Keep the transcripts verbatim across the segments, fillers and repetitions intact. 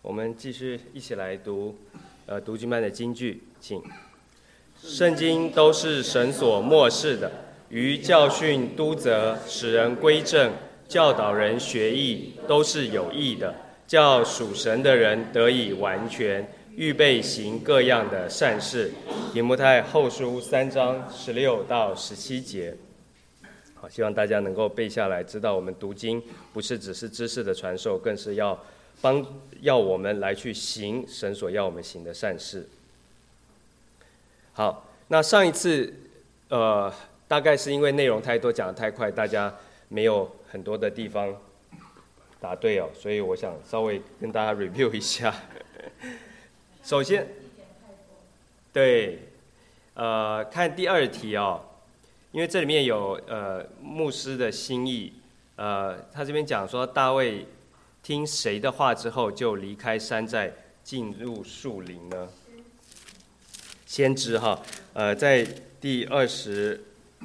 我们继续一起来读，呃，读经班的金句，请。圣经都是神所默示的，于教训、督责、使人归正、教导人学艺，都是有益的，叫属神的人得以完全，预备行各样的善事。提摩太后书三章十六到十七节。好，希望大家能够背下来，知道我们读经不是只是知识的传授，更是要帮要我们来去行神所要我们行的善事。好，那上一次呃，大概是因为内容太多，讲得太快，大家没有很多的地方答对哦，所以我想稍微跟大家 review 一下。首先，对，呃，看第二题哦，因为这里面有呃牧师的心意，呃，他这边讲说大卫听谁的话之后就离开山寨进入树林呢？先知哈，呃，在第二十，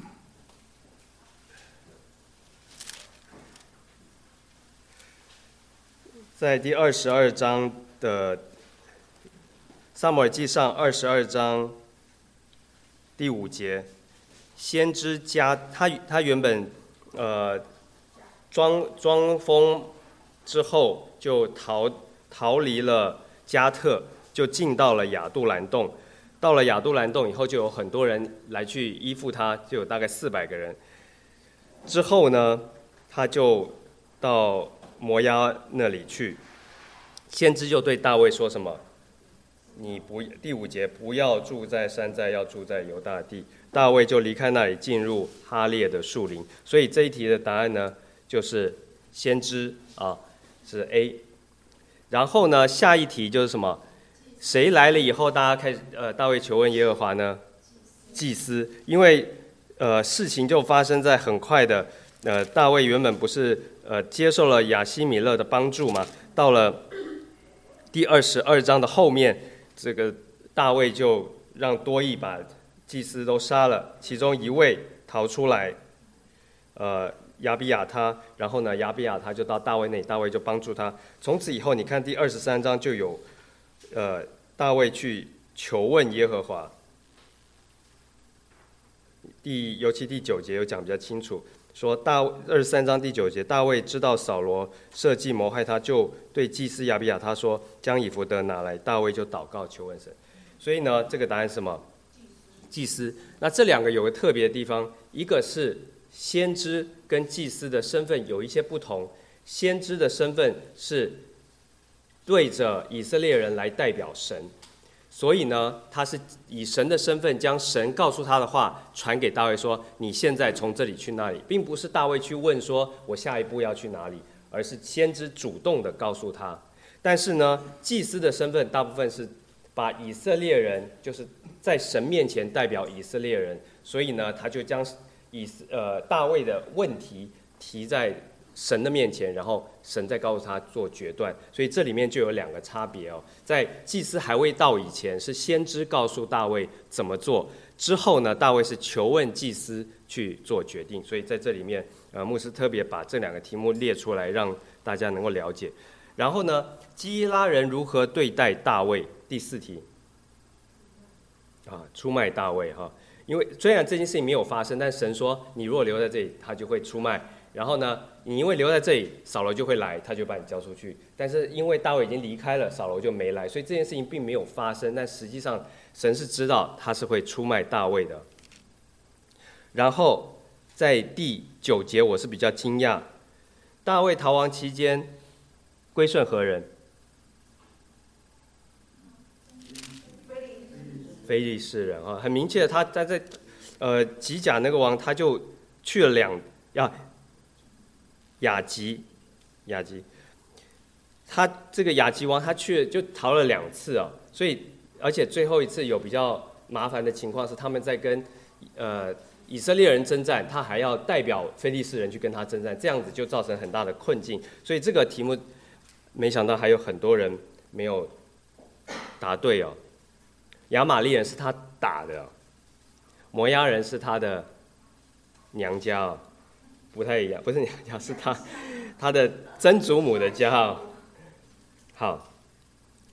在第二十二章的撒母耳记上二十二章第五节，先知加他他原本呃装装疯之后就逃逃离了加特，就进到了亚杜兰洞。到了亚杜兰洞以后，就有很多人来去依附他，就有大概四百个人。之后呢，他就到摩押那里去。先知就对大卫说什么？你不第五节不要住在山寨，要住在犹大地。大卫就离开那里，进入哈列的树林。所以这一题的答案呢，就是先知啊，是 A。然后呢，下一题就是什么？谁来了以后，大家开始呃，大卫求问耶和华呢？祭司，因为呃事情就发生在很快的，呃，大卫原本不是呃接受了亚希米勒的帮助嘛，到了第二十二章的后面，这个大卫就让多益把祭司都杀了，其中一位逃出来，呃，亚比亚他，然后呢，亚比亚他就到大卫那里，大卫就帮助他。从此以后，你看第二十三章就有。呃，大卫去求问耶和华，第尤其第九节有讲比较清楚，说大二十三章第九节，大卫知道扫罗设计谋害他，就对祭司亚比亚他说：“将以弗得拿来。”大卫就祷告求问神。所以呢，这个答案是什么？祭司。那这两个有个特别的地方，一个是先知跟祭司的身份有一些不同，先知的身份是对着以色列人来代表神，所以呢，他是以神的身份将神告诉他的话传给大卫说：“你现在从这里去那里。”并不是大卫去问说：“我下一步要去哪里？”而是先知主动的告诉他。但是呢，祭司的身份大部分是把以色列人，就是在神面前代表以色列人，所以呢，他就将以呃大卫的问题提在神的面前，然后神再告诉他做决断，所以这里面就有两个差别哦。在祭司还未到以前，是先知告诉大卫怎么做；之后呢，大卫是求问祭司去做决定。所以在这里面，呃，牧师特别把这两个题目列出来，让大家能够了解。然后呢，基拉人如何对待大卫？第四题，啊，出卖大卫哈。因为虽然这件事情没有发生，但神说你如果留在这里，他就会出卖。然后呢，你因为留在这里，扫罗就会来，他就把你交出去。但是因为大卫已经离开了，扫罗就没来，所以这件事情并没有发生。但实际上，神是知道他是会出卖大卫的。然后在第九节，我是比较惊讶，大卫逃亡期间归顺何人？非利士人啊，很明确的，他在在呃吉甲那个王，他就去了两呀。亚吉，亚吉，他这个亚吉王他去就逃了两次啊，所以而且最后一次有比较麻烦的情况是他们在跟呃以色列人征战，他还要代表非利士人去跟他征战，这样子就造成很大的困境。所以这个题目没想到还有很多人没有答对哦。亚玛利人是他打的，摩押人是他的娘家哦。不太一样，不是娘家，是他他的曾祖母的家。好，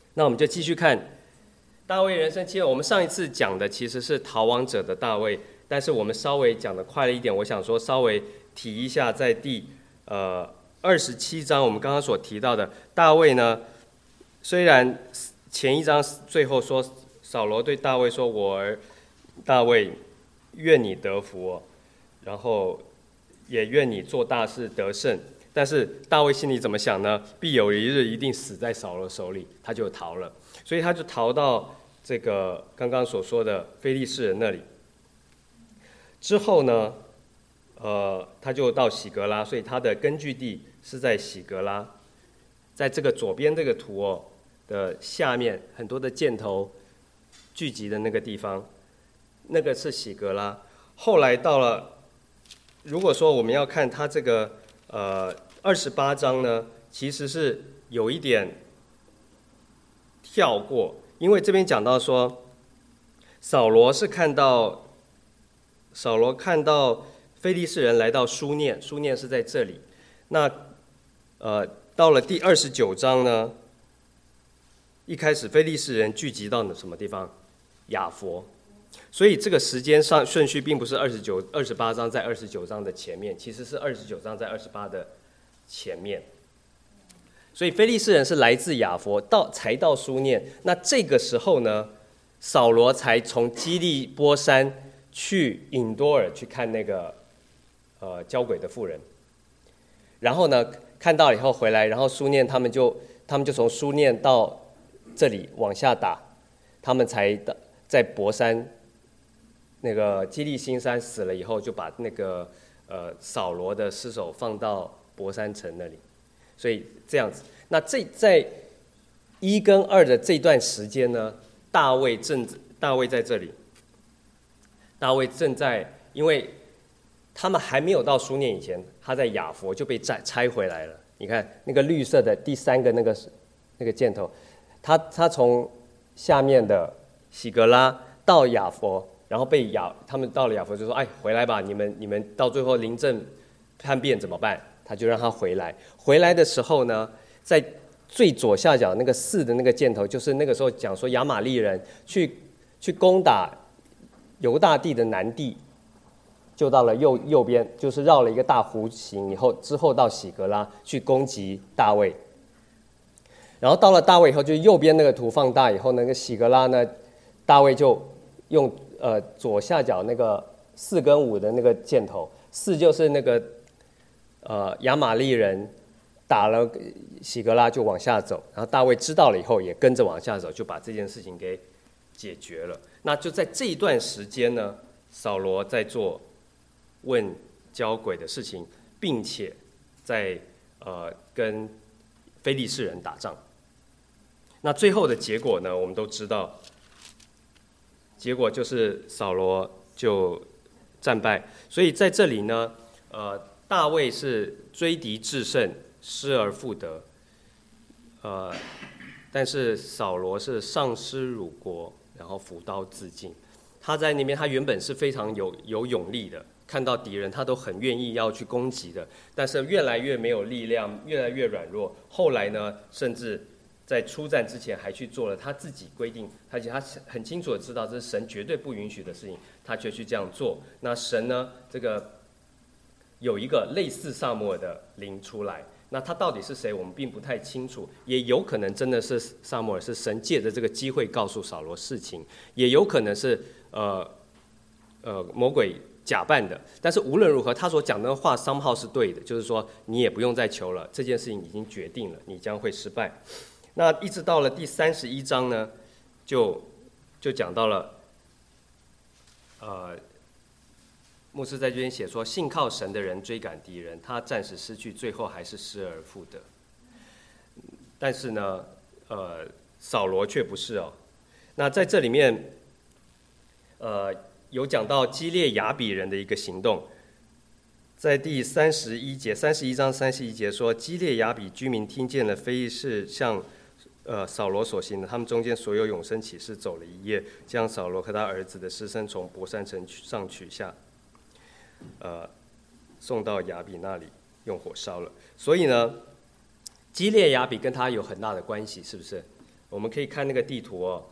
那我们就继续看大卫人生七二。我们上一次讲的其实是逃亡者的大卫，但是我们稍微讲的快了一点，我想说稍微提一下，在第呃二十七章我们刚刚所提到的大卫呢，虽然前一章最后说扫罗对大卫说：“我儿大卫，愿你得福哦，然后也愿你做大事得胜。”但是大卫心里怎么想呢？必有一日一定死在扫罗手里，他就逃了，所以他就逃到这个刚刚所说的非利士人那里。之后呢，呃，他就到喜格拉，所以他的根据地是在喜格拉，在这个左边这个图哦的下面，很多的箭头聚集的那个地方，那个是喜格拉。后来到了，如果说我们要看他这个呃二十八章呢，其实是有一点跳过，因为这边讲到说，扫罗是看到扫罗看到非利士人来到书念，书念是在这里。那呃到了第二十九章呢，一开始非利士人聚集到什么地方？雅佛。所以这个时间上顺序并不是二十九、二十八章在二十九章的前面，其实是二十九章在二十八的前面。所以非利士人是来自雅佛，到才到书念。那这个时候呢，扫罗才从基利波山去隐多尔去看那个呃交鬼的妇人，然后呢看到以后回来，然后书念他们就他们就从书念到这里往下打，他们才在博山。那个基利新山死了以后，就把那个呃扫罗的尸首放到博山城那里，所以这样子。那这在一跟二的这段时间呢，大卫正大卫在这里，大卫正在，因为他们还没有到书念以前，他在雅佛就被拆拆回来了。你看那个绿色的第三个那个那个箭头，他他从下面的喜格拉到雅佛。然后被雅，他们到了雅佛就说：“哎，回来吧，你们你们到最后临阵叛变怎么办？”他就让他回来。回来的时候呢，在最左下角那个四的那个箭头，就是那个时候讲说亚玛力人去去攻打犹大地的南地，就到了右右边，就是绕了一个大弧形以后，之后到喜格拉去攻击大卫。然后到了大卫以后，就右边那个图放大以后，那个喜格拉呢，大卫就用。呃，左下角那个四跟五的那个箭头，四就是那个呃亚玛力人打了喜格拉就往下走，然后大卫知道了以后也跟着往下走，就把这件事情给解决了。那就在这一段时间呢，扫罗在做问交鬼的事情，并且在呃跟非利士人打仗。那最后的结果呢，我们都知道。结果就是扫罗就战败，所以在这里呢，呃，大卫是追敌制胜，失而复得，呃，但是扫罗是丧失辱国，然后扶刀自尽。他在那边，他原本是非常有有勇力的，看到敌人他都很愿意要去攻击的，但是越来越没有力量，越来越软弱。后来呢，甚至在出战之前还去做了他自己规定，而且他很清楚的知道这是神绝对不允许的事情，他却去这样做。那神呢，这个有一个类似撒母耳的灵出来，那他到底是谁，我们并不太清楚，也有可能真的是撒母耳，是神借着这个机会告诉扫罗事情，也有可能是呃呃魔鬼假扮的。但是无论如何，他所讲的话 somehow 是对的，就是说你也不用再求了，这件事情已经决定了，你将会失败。那一直到了第三十一章呢，就就讲到了，呃，牧师在这边写说，信靠神的人追赶敌人，他暂时失去，最后还是失而复得。但是呢，呃，扫罗却不是哦。那在这里面，呃，有讲到基列雅比人的一个行动，在第三十一节，三十一章三十一节说，基列雅比居民听见了非利士向呃，扫罗所行的，他们中间所有永生骑士走了一夜，将扫罗和他儿子的尸身从伯山城上取下，呃，送到雅比那里，用火烧了。所以呢，基列雅比跟他有很大的关系，是不是？ 我们可以看那个地图哦。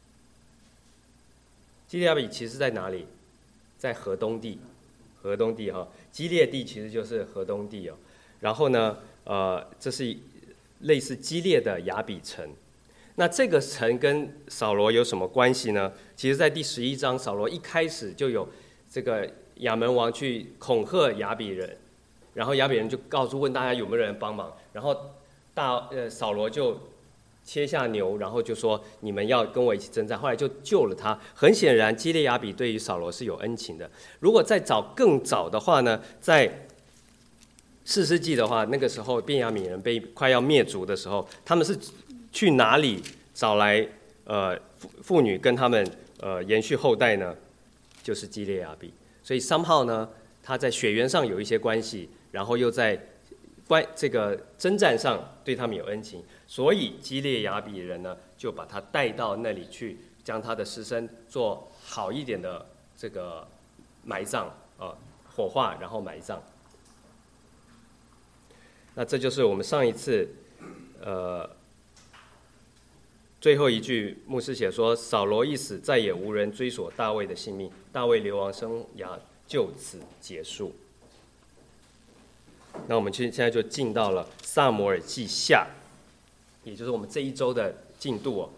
基列雅比其实在哪里？在河东地，河东地哈、哦，基列地其实就是河东地哦。然后呢，呃，这是类似基列的雅比城。那这个城跟扫罗有什么关系呢？其实，在第十一章，扫罗一开始就有这个亚门王去恐吓亚比人，然后亚比人就告诉问大家有没有人帮忙，然后大呃扫罗就切下牛，然后就说你们要跟我一起征战，后来就救了他。很显然，基列雅比对于扫罗是有恩情的。如果再早更早的话呢，在士师记的话，那个时候便雅悯人被快要灭族的时候，他们是去哪里找来呃妇妇女跟他们呃延续后代呢？就是基列雅比。所以somehow呢，他在血缘上有一些关系，然后又在关这个征战上对他们有恩情，所以基列雅比人呢就把他带到那里去，将他的尸身做好一点的这个埋葬啊、呃，火化然后埋葬。那这就是我们上一次，呃，最后一句牧师写说：“扫罗一死，再也无人追索大卫的性命，大卫流亡生涯就此结束。”那我们现在就进到了撒母耳记下，也就是我们这一周的进度哦。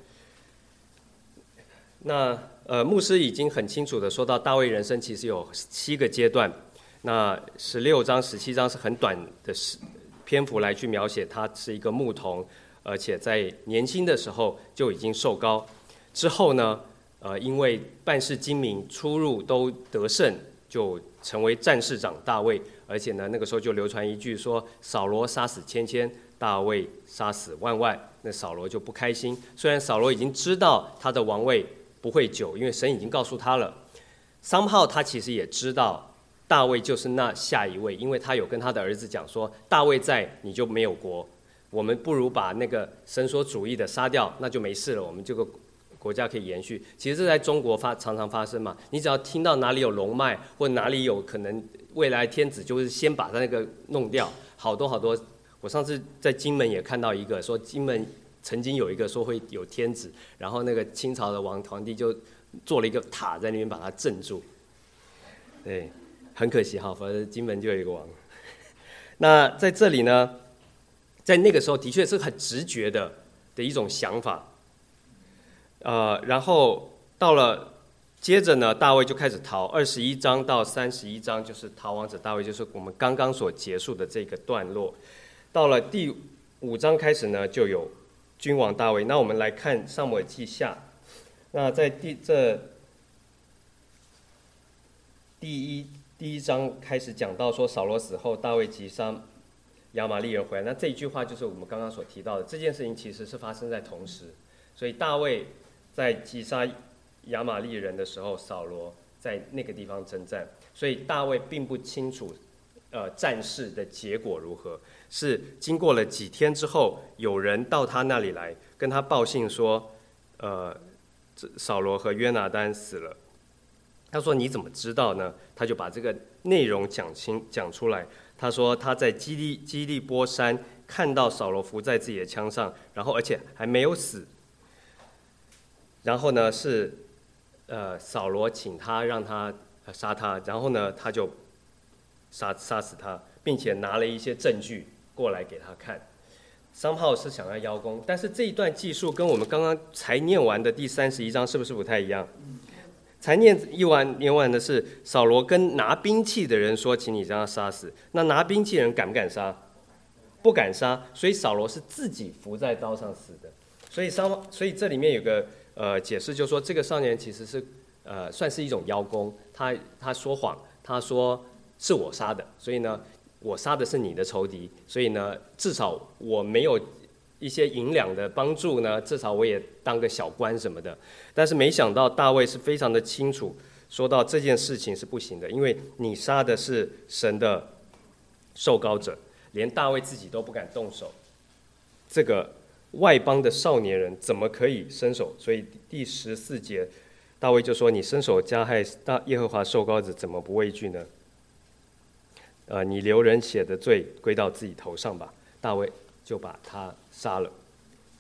那呃，牧师已经很清楚的说到，大卫人生其实有七个阶段。那十六章、十七章是很短的时。篇幅来去描写他是一个牧童，而且在年轻的时候就已经受膏。之后呢，呃，因为办事精明，出入都得胜，就成为战士长大卫。而且呢，那个时候就流传一句说：“扫罗杀死千千，大卫杀死万万。”那扫罗就不开心。虽然扫罗已经知道他的王位不会久，因为神已经告诉他了。somehow他其实也知道。大卫就是那下一位，因为他有跟他的儿子讲说，大卫在你就没有国，我们不如把那个伸缩主义的杀掉，那就没事了，我们这个国家可以延续。其实这在中国发常常发生嘛，你只要听到哪里有龙脉，或哪里有可能未来天子，就是先把他那个弄掉。好多好多，我上次在金门也看到一个说，金门曾经有一个说会有天子，然后那个清朝的王皇帝就做了一个塔在那边把它镇住，对。很可惜哈，反正金门就有一个王。那在这里呢，在那个时候的确是很直觉的的一种想法。呃，然后到了接着呢，大卫就开始逃，二十一章到三十一章就是逃亡者大卫，就是我们刚刚所结束的这个段落。到了第五章开始呢，就有君王大卫。那我们来看撒母耳记下，那在第这第一。第一章开始讲到说，扫罗死后，大卫击杀亚玛利人回来。那这一句话就是我们刚刚所提到的，这件事情其实是发生在同时。所以大卫在击杀亚玛利人的时候，扫罗在那个地方征战。所以大卫并不清楚，呃，战事的结果如何。是经过了几天之后，有人到他那里来，跟他报信说，呃，扫罗和约拿单死了。他说：“你怎么知道呢？”他就把这个内容讲清讲出来。他说他在基利基利波山看到扫罗伏在自己的枪上，然后而且还没有死。然后呢是，呃，扫罗请他让他杀他，然后呢他就杀杀死他，并且拿了一些证据过来给他看。somehow是想要邀功，但是这一段记述跟我们刚刚才念完的第三十一章是不是不太一样？才念一完念完的是扫罗跟拿兵器的人说，请你将他杀死。那拿兵器的人敢不敢杀？不敢杀，所以扫罗是自己伏在刀上死的。所以上，所以这里面有个呃解释，就是说这个少年其实是呃算是一种邀功，他他说谎，他说是我杀的，所以呢我杀的是你的仇敌，所以呢至少我没有一些银两的帮助呢，至少我也当个小官什么的。但是没想到大卫是非常的清楚，说到这件事情是不行的，因为你杀的是神的受膏者，连大卫自己都不敢动手，这个外邦的少年人怎么可以伸手？所以第十四节，大卫就说：“你伸手加害大耶和华受膏者，怎么不畏惧呢？呃，你流人血的罪归到自己头上吧。”大卫就把他杀了。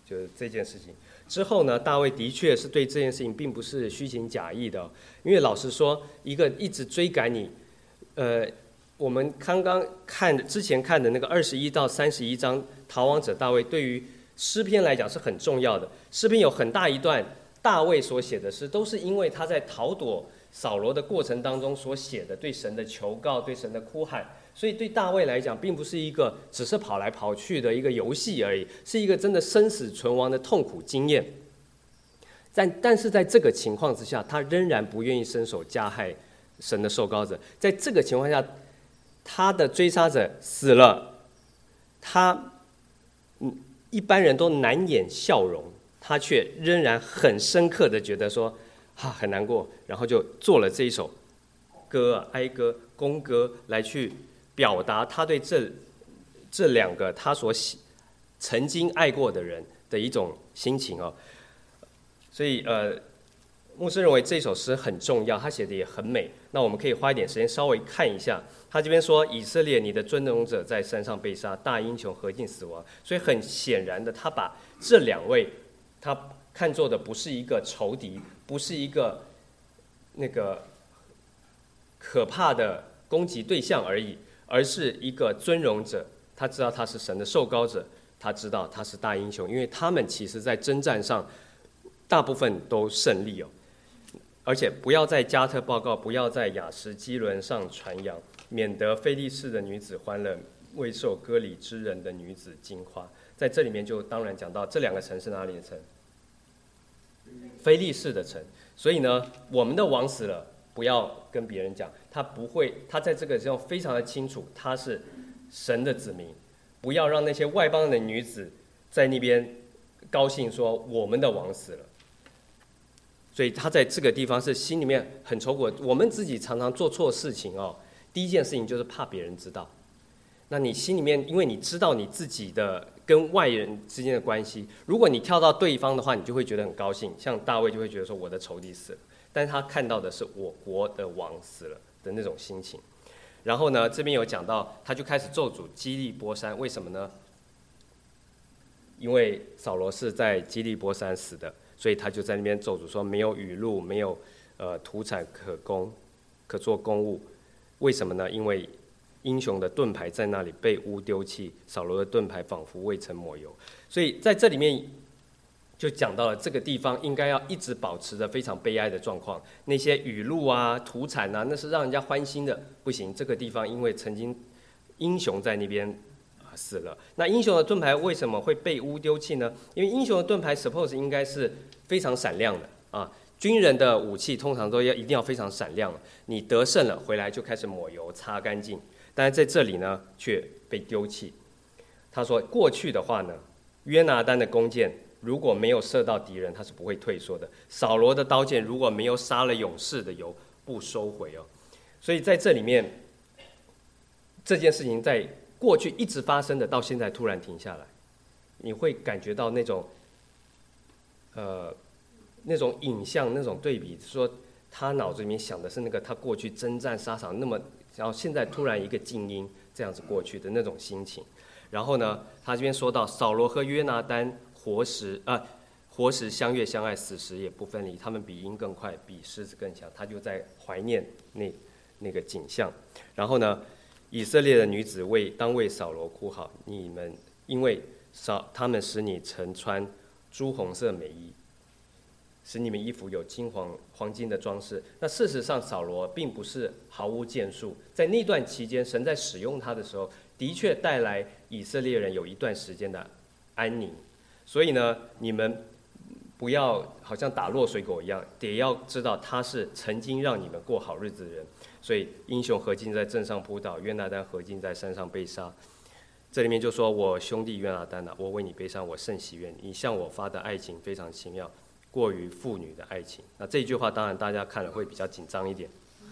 就是这件事情之后呢，大卫的确是对这件事情并不是虚情假意的、哦，因为老实说，一个一直追赶你，呃，我们刚刚看之前看的那个二十一到三十一章逃亡者大卫，对于诗篇来讲是很重要的。诗篇有很大一段大卫所写的诗，都是因为他在逃躲扫罗的过程当中所写的对神的求告、对神的哭喊。所以对大卫来讲，并不是一个只是跑来跑去的一个游戏而已，是一个真的生死存亡的痛苦经验。但但是在这个情况之下，他仍然不愿意伸手加害神的受膏者。在这个情况下，他的追杀者死了，他嗯一般人都难掩笑容，他却仍然很深刻的觉得说，哈、啊、很难过，然后就做了这一首歌、哀歌、弓歌来去表达他对这这两个他所喜曾经爱过的人的一种心情哦。所以呃，牧师认为这首诗很重要，他写的也很美。那我们可以花一点时间稍微看一下。他这边说：“以色列，你的尊荣者在山上被杀，大英雄何进死亡。”所以很显然的，他把这两位他看作的不是一个仇敌，不是一个那个可怕的攻击对象而已，而是一个尊荣者。他知道他是神的受膏者，他知道他是大英雄，因为他们其实在征战上大部分都胜利哦。而且不要在加特报告，不要在雅什基伦上传扬，免得非利士的女子欢乐，未受割礼之人的女子惊夸。在这里面就当然讲到这两个城是哪里的城？非利士的城。所以呢，我们的王死了，不要跟别人讲，他不会，他在这个时候非常的清楚，他是神的子民，不要让那些外邦的女子在那边高兴说我们的王死了。所以他在这个地方是心里面很愁苦。我们自己常常做错事情哦，第一件事情就是怕别人知道。那你心里面，因为你知道你自己的跟外人之间的关系，如果你跳到对方的话，你就会觉得很高兴。像大卫就会觉得说我的仇敌死了，但是他看到的是我国的王死了的那种心情。然后呢，这边有讲到，他就开始咒诅基利波山，为什么呢？因为扫罗是在基利波山死的。所以他就在那边咒诅说，没有雨露，没有呃土产可供，可做公物。为什么呢？因为英雄的盾牌在那里被污丢弃，扫罗的盾牌仿佛未曾抹油。所以在这里面就讲到了这个地方应该要一直保持着非常悲哀的状况。那些雨露啊、土产啊，那是让人家欢欣的，不行。这个地方因为曾经英雄在那边死了。那英雄的盾牌为什么会被污丢弃呢？因为英雄的盾牌 suppose 应该是非常闪亮的啊，军人的武器通常都要一定要非常闪亮，你得胜了回来就开始抹油擦干净，但是在这里呢却被丢弃。他说过去的话呢，约拿单的弓箭如果没有射到敌人，他是不会退缩的；扫罗的刀剑如果没有杀了勇士的油，不收回哦。所以在这里面，这件事情在过去一直发生的，到现在突然停下来，你会感觉到那种，呃，那种影像、那种对比，说他脑子里面想的是那个他过去征战沙场那么，然后现在突然一个静音这样子过去的那种心情。然后呢，他这边说到扫罗和约拿单活时啊、呃，活时相悦相爱，死时也不分离，他们比鹰更快，比狮子更强。他就在怀念那那个景象。然后呢，以色列的女子为当为扫罗哭好，你们因为扫他们使你曾穿朱红色美衣，使你们衣服有金黄黄金的装饰。那事实上，扫罗并不是毫无建树，在那段期间，神在使用他的时候，的确带来以色列人有一段时间的安宁。所以呢，你们不要好像打落水狗一样，得要知道他是曾经让你们过好日子的人。所以英雄何进在阵上扑倒，约拿单何进在山上被杀。这里面就说，我兄弟约拿单啊，我为你悲伤，我甚喜悦你，你向我发的爱情非常奇妙，过于妇女的爱情。那这一句话当然大家看了会比较紧张一点，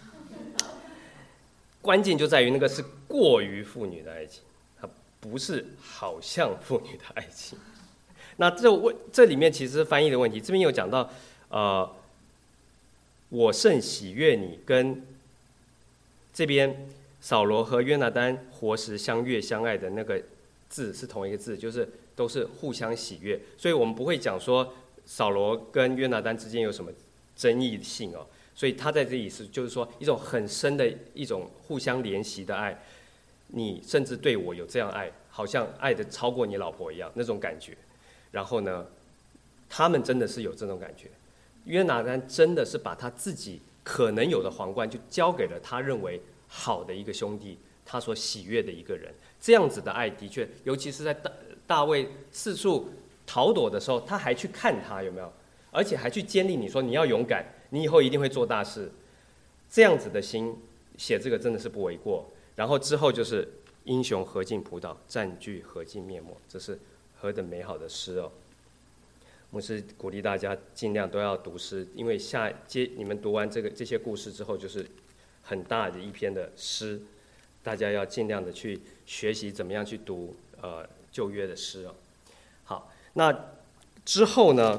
关键就在于那个是过于妇女的爱情，它不是好像妇女的爱情。那这这里面其实是翻译的问题，这边有讲到，呃，我甚喜悦你，跟这边扫罗和约拿单活时相悦相爱的那个字是同一个字，就是都是互相喜悦，所以我们不会讲说扫罗跟约拿单之间有什么争议性哦。所以他在这里是就是说一种很深的一种互相怜惜的爱，你甚至对我有这样爱，好像爱的超过你老婆一样那种感觉。然后呢，他们真的是有这种感觉。约拿单真的是把他自己可能有的皇冠就交给了他认为好的一个兄弟，他所喜悦的一个人。这样子的爱的确，尤其是在大大卫四处逃躲的时候，他还去看他有没有，而且还去坚定你说你要勇敢，你以后一定会做大事。这样子的心写这个真的是不为过。然后之后就是英雄何尽仆倒，占据何尽灭没，这是何等美好的诗哦！牧师鼓励大家尽量都要读诗，因为下接你们读完这个这些故事之后，就是很大的一篇的诗，大家要尽量的去学习怎么样去读呃旧约的诗哦。好，那之后呢，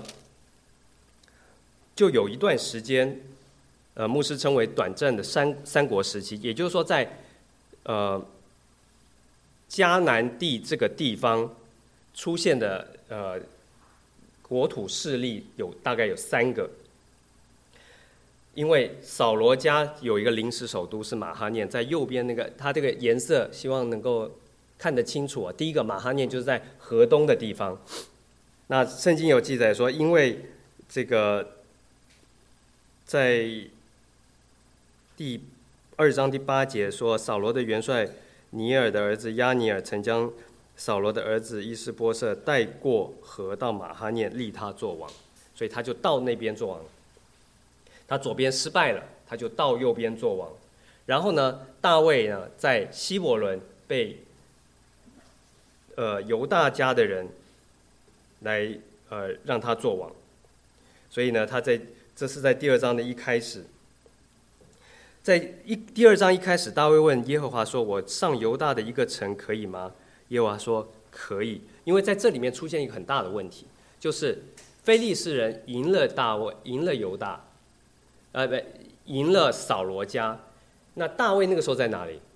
就有一段时间，呃，牧师称为短暂的三三国时期，也就是说在呃迦南地这个地方出现的呃。国土势力有大概有三个，因为扫罗家有一个临时首都是马哈念，在右边那个，它这个颜色希望能够看得清楚啊。第一个马哈念就是在河东的地方，那圣经有记载说，因为这个在第二章第八节说，扫罗的元帅尼尔的儿子亚尼尔曾将扫罗的儿子伊施波设带过河到马哈念，立他做王，所以他就到那边做王。他左边失败了，他就到右边做王。然后呢，大卫呢在希伯伦被呃犹大家的人来呃让他做王，所以呢，他在这是在第二章的一开始，在一第二章一开始，大卫问耶和华说：“我上犹大的一个城可以吗？”耶和华说可以，因为在这里面出现一个很大的问题，就是非利士人赢了大卫，赢了犹大，呃不，赢了扫罗家。那大卫那个时候在哪里？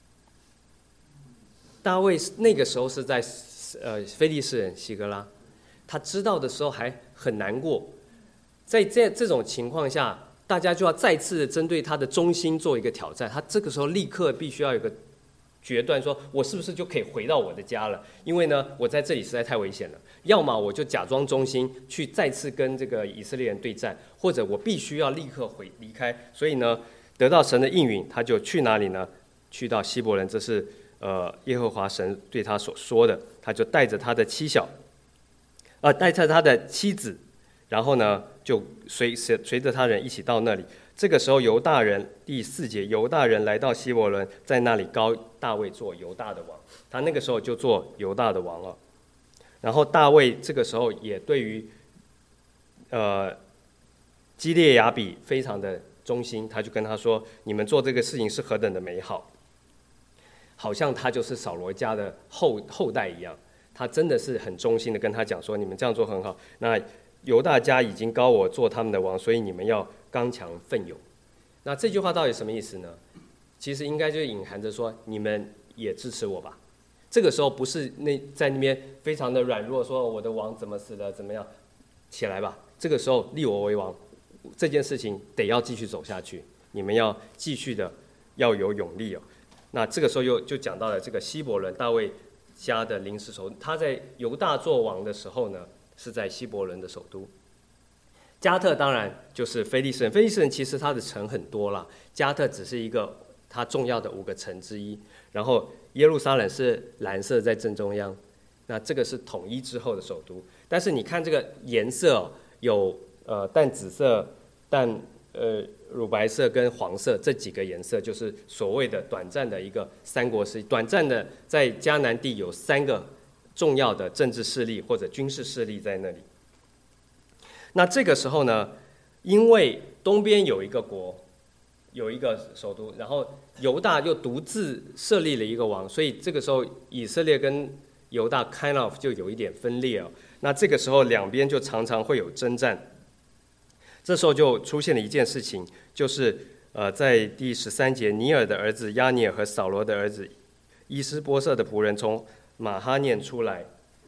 大卫那个时候是在呃非利士人西格拉，他知道的时候还很难过。在这这种情况下，大家就要再次针对他的忠心做一个挑战。他这个时候立刻必须要有一个决断，说我是不是就可以回到我的家了？因为呢，我在这里实在太危险了。要么我就假装忠心，去再次跟这个以色列人对战，或者我必须要立刻回离开。所以呢，得到神的应允，他就去哪里呢？去到希伯伦，这是呃耶和华神对他所说的。他就带着他的妻小，呃，带着他的妻子，然后呢，就随随着他人一起到那里。这个时候，犹大人第四节，犹大人来到希伯伦，在那里膏大卫做犹大的王。他那个时候就做犹大的王了。然后大卫这个时候也对于呃基列雅比非常的忠心，他就跟他说：“你们做这个事情是何等的美好，好像他就是扫罗家的后后代一样。”他真的是很忠心的跟他讲说：“你们这样做很好。那犹大家已经膏我做他们的王，所以你们要刚强奋勇。”那这句话到底什么意思呢？其实应该就隐含着说，你们也支持我吧。这个时候不是那在那边非常的软弱，说我的王怎么死了，怎么样，起来吧。这个时候立我为王，这件事情得要继续走下去，你们要继续的要有勇力哦。那这个时候又就讲到了这个希伯伦大卫家的临时首都，他在犹大做王的时候呢，是在希伯伦的首都。加特当然就是非利士人，非利士人其实他的城很多啦，加特只是一个他重要的五个城之一。然后耶路撒冷是蓝色在正中央，那这个是统一之后的首都。但是你看这个颜色、哦、有呃淡紫色、淡呃乳白色跟黄色这几个颜色，就是所谓的短暂的一个三国时期，短暂的在迦南地有三个重要的政治势力或者军事势力在那里。那这个时候呢，因为东边有一个国，有一个首都，然后犹大又独自设立了一个王，所以这个时候以色列跟犹大 kind of 就有一点分裂哦。那这个时候两边就常常会有征战。这时候就出现了一件事情，就是呃，在第十三节，尼尔的儿子亚尼尔和扫罗的儿子伊施波设的仆人从马哈念出来，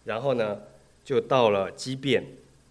然后呢就到了基遍。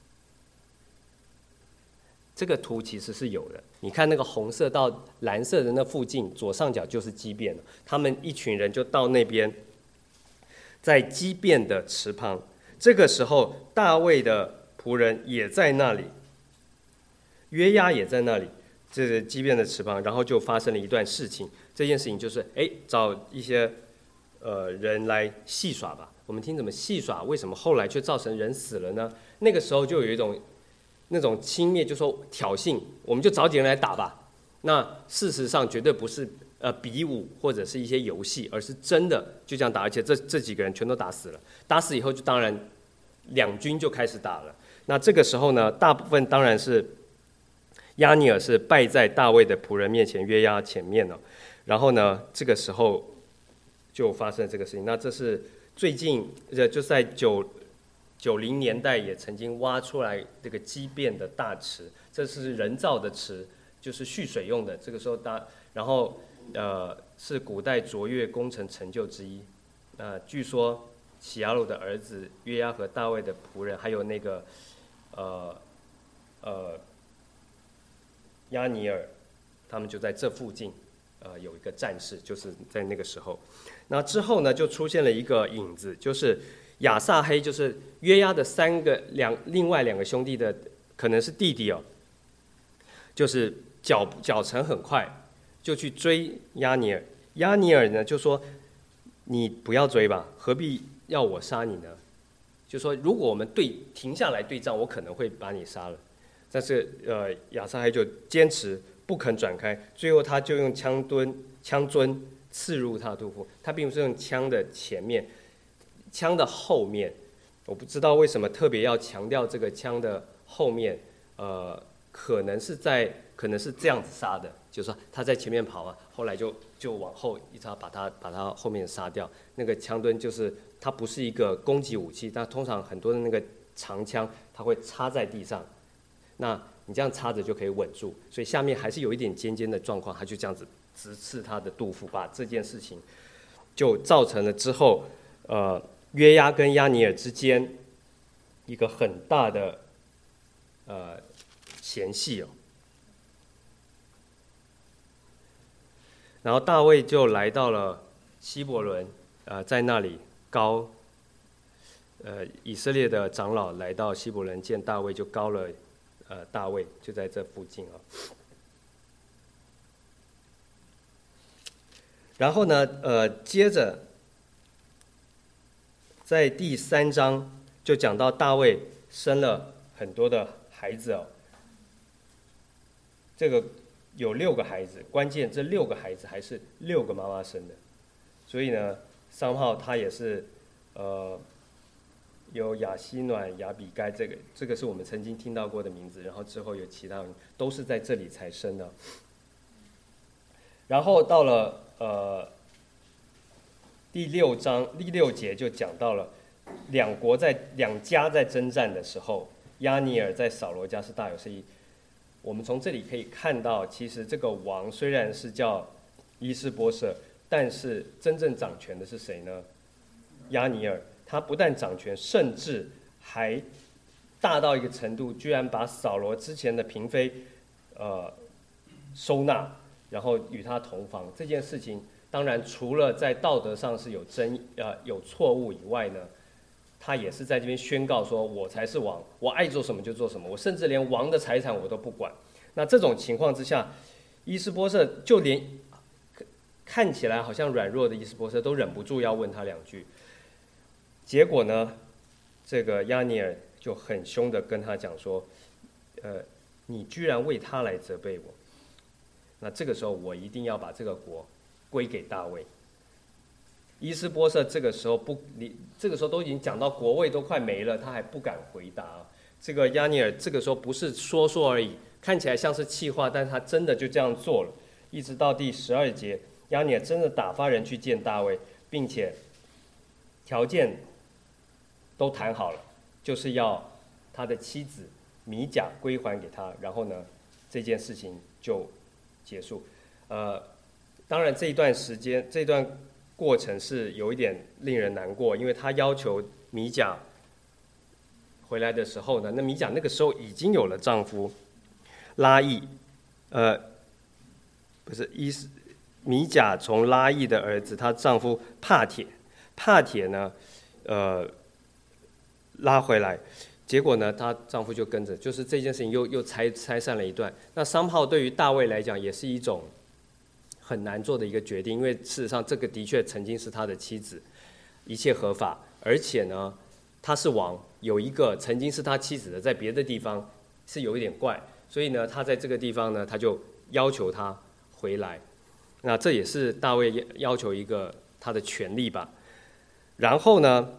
这个图其实是有的，你看那个红色到蓝色的那附近，左上角就是基遍了。他们一群人就到那边，在基遍的池旁。这个时候，大卫的仆人也在那里，约押也在那里，这是基遍的池旁。然后就发生了一段事情，这件事情就是，哎，找一些呃人来戏耍吧。我们听怎么戏耍，为什么后来却造成人死了呢？那个时候就有一种。那种轻蔑，就说挑衅，我们就找几个人来打吧。那事实上绝对不是呃比武或者是一些游戏，而是真的就这样打，而且这这几个人全都打死了。打死以后，就当然两军就开始打了。那这个时候呢，大部分当然是押尼珥是败在大卫的仆人面前，约押前面了。然后呢，这个时候就发生了这个事情。那这是最近呃，就在九。九零年代也曾经挖出来这个基遍的大池，这是人造的池，就是蓄水用的。这个时候大，然后呃是古代卓越工程成就之一。呃，据说喜亚鲁的儿子约押和大卫的仆人，还有那个呃呃押尼珥，他们就在这附近呃有一个战事，就是在那个时候。那之后呢，就出现了一个影子，就是。亚撒黑就是约押的三个两另外两个兄弟的可能是弟弟哦，就是脚脚程很快，就去追押尼珥。押尼珥呢就说：“你不要追吧，何必要我杀你呢？”就说如果我们对停下来对战，我可能会把你杀了。但是呃亚撒黑就坚持不肯转开，最后他就用枪墩枪尊刺入他的肚腹。他并不是用枪的前面。枪的后面，我不知道为什么特别要强调这个枪的后面，呃，可能是在，可能是这样子杀的，就是说他在前面跑啊，后来就就往后一插，把他把他后面杀掉。那个枪墩就是它不是一个攻击武器，但通常很多的那个长枪，它会插在地上，那你这样插着就可以稳住，所以下面还是有一点尖尖的状况，他就这样子直刺他的肚腹，把这件事情就造成了之后，呃。约押跟押尼珥之间一个很大的呃嫌隙哦，然后大卫就来到了希伯伦，呃，在那里高，呃，以色列的长老来到希伯伦见大卫，就高了，呃，大卫就在这附近啊。然后呢，呃，接着。在第三章就讲到大卫生了很多的孩子哦，这个有六个孩子，关键这六个孩子还是六个妈妈生的，所以呢，三号他也是呃有亚希暖、亚比该，这个这个是我们曾经听到过的名字，然后之后有其他人都是在这里才生的，然后到了呃。第六章第六节就讲到了，两国在两家在征战的时候，押尼珥在扫罗家是大有生意。我们从这里可以看到，其实这个王虽然是叫伊施波设，但是真正掌权的是谁呢？押尼珥。他不但掌权，甚至还大到一个程度，居然把扫罗之前的嫔妃，呃，收纳，然后与他同房这件事情。当然，除了在道德上是有争呃有错误以外呢，他也是在这边宣告说，我才是王，我爱做什么就做什么，我甚至连王的财产我都不管。那这种情况之下，伊施波设就连看起来好像软弱的伊施波设都忍不住要问他两句。结果呢，这个押尼珥就很凶的跟他讲说，呃，你居然为他来责备我，那这个时候我一定要把这个国归给大卫。伊施波设这个时候不，你这个时候都已经讲到国位都快没了，他还不敢回答。这个押尼珥这个时候不是说说而已，看起来像是气话，但是他真的就这样做了。一直到第十二节，押尼珥真的打发人去见大卫，并且条件都谈好了，就是要他的妻子米甲归还给他，然后呢，这件事情就结束。呃。当然，这一段时间，这段过程是有一点令人难过，因为他要求米甲回来的时候呢，那米甲那个时候已经有了丈夫拉益，呃，不是伊斯米甲从拉益的儿子，她丈夫帕铁，帕铁呢，呃，拉回来，结果呢，她丈夫就跟着，就是这件事情又又拆拆散了一段。那商炮对于大卫来讲也是一种很难做的一个决定，因为事实上这个的确曾经是他的妻子，一切合法，而且呢，他是王，有一个曾经是他妻子的，在别的地方是有一点怪，所以呢，他在这个地方呢，他就要求他回来。那这也是大卫要求一个他的权利吧。然后呢，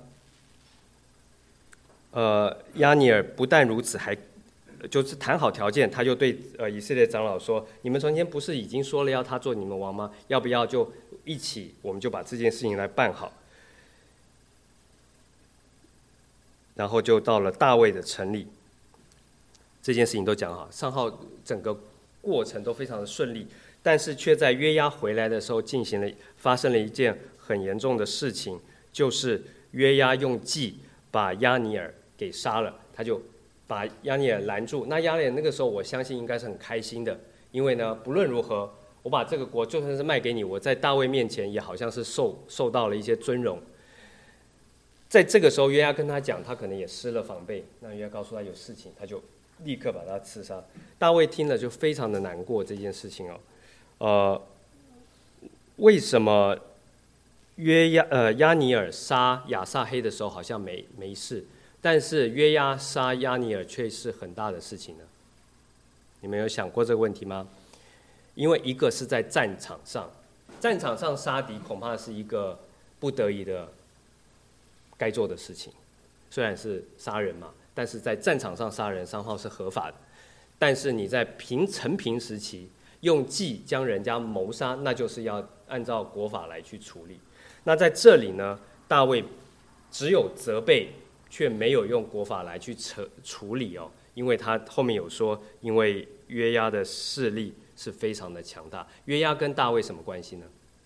呃，亚尼尔不但如此，还就是谈好条件，他就对呃以色列长老说：“你们从前不是已经说了要他做你们王吗？要不要就一起，我们就把这件事情来办好。”然后就到了大卫的城里，这件事情都讲好，上号整个过程都非常的顺利。但是却在约押回来的时候进行了发生了一件很严重的事情，就是约押用计把亚尼尔给杀了，他就把亚尼尔拦住。那亚尼尔那个时候我相信应该是很开心的，因为呢不论如何，我把这个国就算是卖给你，我在大卫面前也好像是受受到了一些尊荣。在这个时候约押跟他讲，他可能也失了防备，那约押告诉他有事情，他就立刻把他刺杀。大卫听了就非常的难过这件事情哦。呃，为什么约押呃亚尼尔杀亚撒黑的时候好像没没事，但是约押杀亚尼尔却是很大的事情呢？你们有想过这个问题吗？因为一个是在战场上，战场上杀敌恐怕是一个不得已的该做的事情，虽然是杀人嘛，但是在战场上杀人商号是合法的，但是你在平陈平时期用计将人家谋杀，那就是要按照国法来去处理。那在这里呢，大卫只有责备，却没有用国法来去处理哦，因为他后面有说，因为约押的势力是非常的强大。约押跟大卫什么关系呢？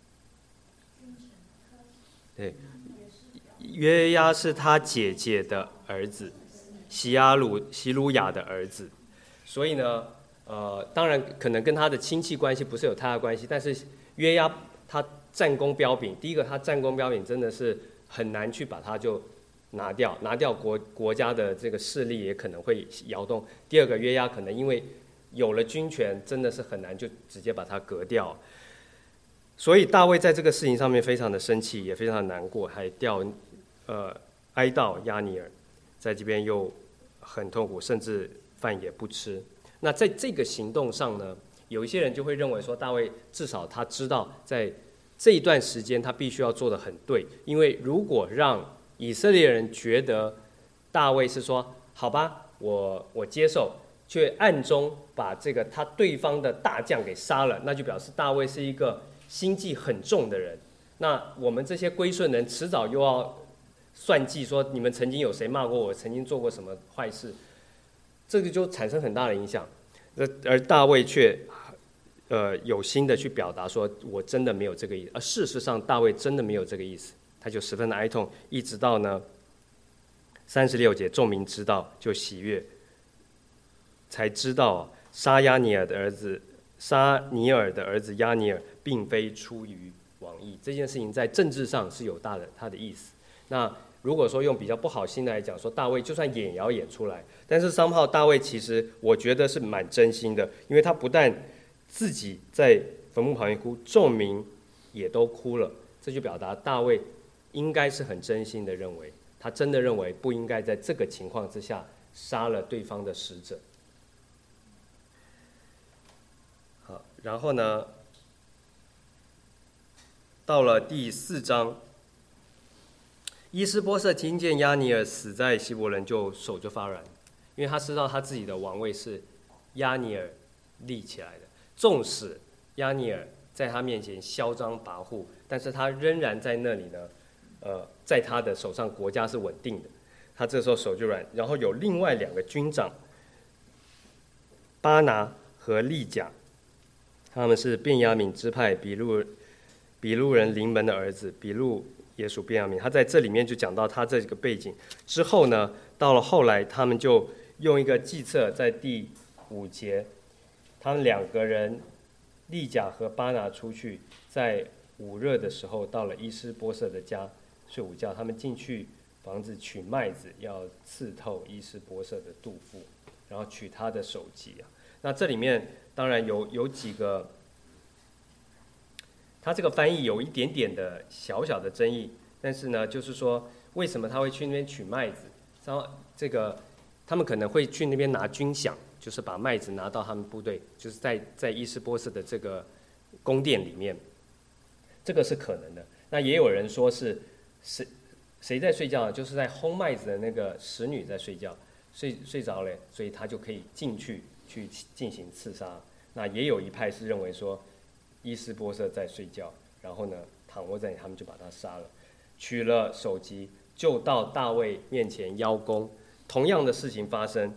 对，约押是他姐姐的儿子，西亚鲁西鲁雅的儿子，所以呢。呃，当然可能跟他的亲戚关系不是有太大关系，但是约押他战功彪炳，第一个他战功彪炳真的是很难去把他就拿掉，拿掉国国家的这个势力也可能会摇动。第二个约押可能因为有了军权，真的是很难就直接把他革掉。所以大卫在这个事情上面非常的生气，也非常的难过，还掉呃哀悼亚尼尔，在这边又很痛苦，甚至饭也不吃。那在这个行动上呢，有一些人就会认为说，大卫至少他知道在这一段时间他必须要做得很对，因为如果让以色列人觉得大卫是说好吧，我我接受，却暗中把这个他对方的大将给杀了，那就表示大卫是一个心计很重的人。那我们这些归顺人迟早又要算计说，你们曾经有谁骂过我，曾经做过什么坏事，这个就产生很大的影响。而大卫却呃有心的去表达说，我真的没有这个意思。而事实上大卫真的没有这个意思，他就十分的哀痛，一直到呢三十六节，众民知道就喜悦，才知道杀亚尼尔的儿子杀尼尔的儿子亚尼尔并非出于王意。这件事情在政治上是有大的他的意思。那如果说用比较不好心的来讲，说大卫就算演也要演出来，但是商炮大卫其实我觉得是蛮真心的，因为他不但自己在坟墓旁边哭，众民也都哭了，这就表达大卫应该是很真心的认为，他真的认为不应该在这个情况之下杀了对方的使者。好，然后呢，到了第四章。伊施波设听见亚尼尔死在希伯伦，就手就发软，因为他知道他自己的王位是亚尼尔立起来的。纵使亚尼尔在他面前嚣张跋扈，但是他仍然在那里呢，呃，在他的手上国家是稳定的。他这时候手就软，然后有另外两个军长巴拿和利甲，他们是便雅悯支派比路比路人临门的儿子，比路也属便雅悯。他在这里面就讲到他这个背景之后呢，到了后来他们就用一个计策，在第五节，他们两个人利甲和巴拿出去，在午热的时候到了伊施波设的家睡午觉，他们进去房子取麦子，要刺透伊施波设的肚腹，然后取他的首级啊。那这里面当然有有几个。他这个翻译有一点点的小小的争议，但是呢，就是说为什么他会去那边取麦子？然后这个他们可能会去那边拿军饷，就是把麦子拿到他们部队，就是在在伊施波设的这个宫殿里面，这个是可能的。那也有人说是谁谁在睡觉呢？就是在烘麦子的那个使女在睡觉，睡睡着了，所以他就可以进去去进行刺杀。那也有一派是认为说。伊施波设在睡觉，然后呢，躺卧在那里，他们就把他杀了，取了首级，就到大卫面前邀功。同样的事情发生。